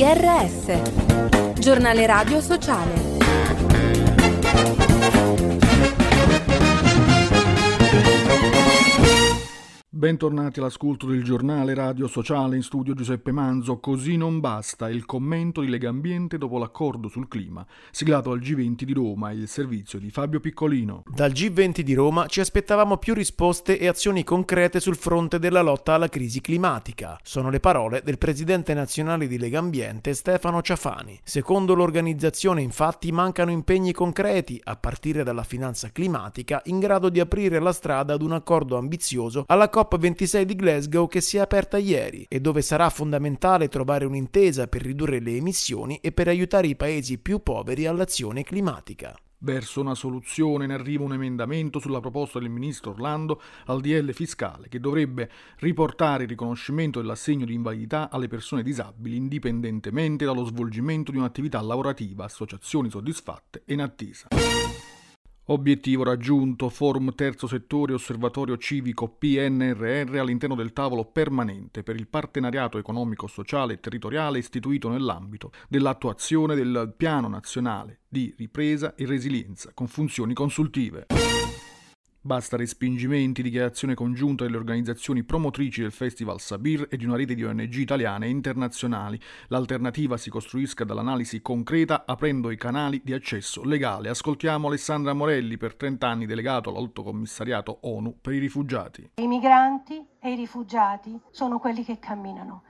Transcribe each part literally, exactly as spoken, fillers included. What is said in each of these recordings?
R S, giornale radio sociale. Bentornati all'ascolto del giornale radio sociale, in studio Giuseppe Manzo. Così non basta, il commento di Legambiente dopo l'accordo sul clima, siglato al G venti di Roma, il servizio di Fabio Piccolino. Dal G venti di Roma ci aspettavamo più risposte e azioni concrete sul fronte della lotta alla crisi climatica. Sono le parole del presidente nazionale di Legambiente Stefano Ciafani. Secondo l'organizzazione, infatti, mancano impegni concreti, a partire dalla finanza climatica, in grado di aprire la strada ad un accordo ambizioso alla COP ventisei di Glasgow, che si è aperta ieri e dove sarà fondamentale trovare un'intesa per ridurre le emissioni e per aiutare i paesi più poveri all'azione climatica. Verso una soluzione ne arriva un emendamento sulla proposta del ministro Orlando al D L fiscale, che dovrebbe riportare il riconoscimento dell'assegno di invalidità alle persone disabili indipendentemente dallo svolgimento di un'attività lavorativa, associazioni soddisfatte e in attesa. Obiettivo raggiunto, forum terzo settore osservatorio civico P N R R all'interno del tavolo permanente per il partenariato economico, sociale e territoriale istituito nell'ambito dell'attuazione del Piano Nazionale di Ripresa e Resilienza con funzioni consultive. Basta respingimenti, dichiarazione congiunta delle organizzazioni promotrici del Festival Sabir e di una rete di O N G italiane e internazionali. L'alternativa si costruisca dall'analisi concreta, aprendo i canali di accesso legale. Ascoltiamo Alessandra Morelli, per trenta anni delegato all'Alto Commissariato ONU per i rifugiati. I migranti e i rifugiati sono quelli che camminano.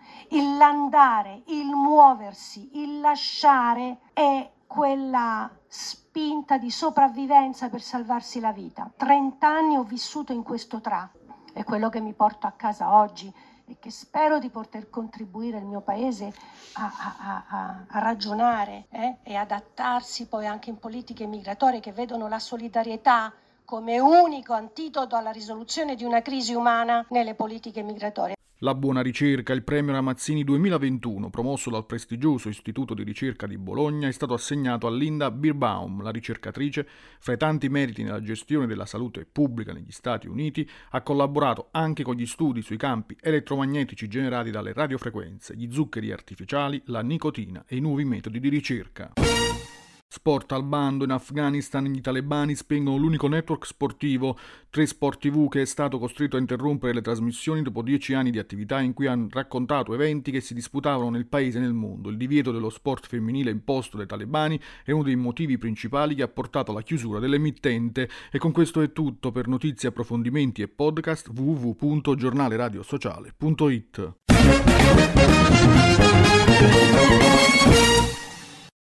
Il il muoversi, il lasciare è quella spinta di sopravvivenza per salvarsi la vita. trent'anni ho vissuto in questo tratto, è quello che mi porto a casa oggi e che spero di poter contribuire il mio paese a, a, a, a ragionare eh, e adattarsi poi anche in politiche migratorie che vedono la solidarietà come unico antidoto alla risoluzione di una crisi umana nelle politiche migratorie. La buona ricerca, il premio Ramazzini duemilaventuno, promosso dal prestigioso Istituto di Ricerca di Bologna, è stato assegnato a Linda Birbaum. La ricercatrice, fra i tanti meriti nella gestione della salute pubblica negli Stati Uniti, ha collaborato anche con gli studi sui campi elettromagnetici generati dalle radiofrequenze, gli zuccheri artificiali, la nicotina e i nuovi metodi di ricerca. Sport al bando, in Afghanistan i talebani spengono l'unico network sportivo, Tre Sport tivù, che è stato costretto a interrompere le trasmissioni dopo dieci anni di attività in cui hanno raccontato eventi che si disputavano nel paese e nel mondo. Il divieto dello sport femminile imposto dai talebani è uno dei motivi principali che ha portato alla chiusura dell'emittente. E con questo è tutto. Per notizie, approfondimenti e podcast w w w punto giornale radio sociale punto it.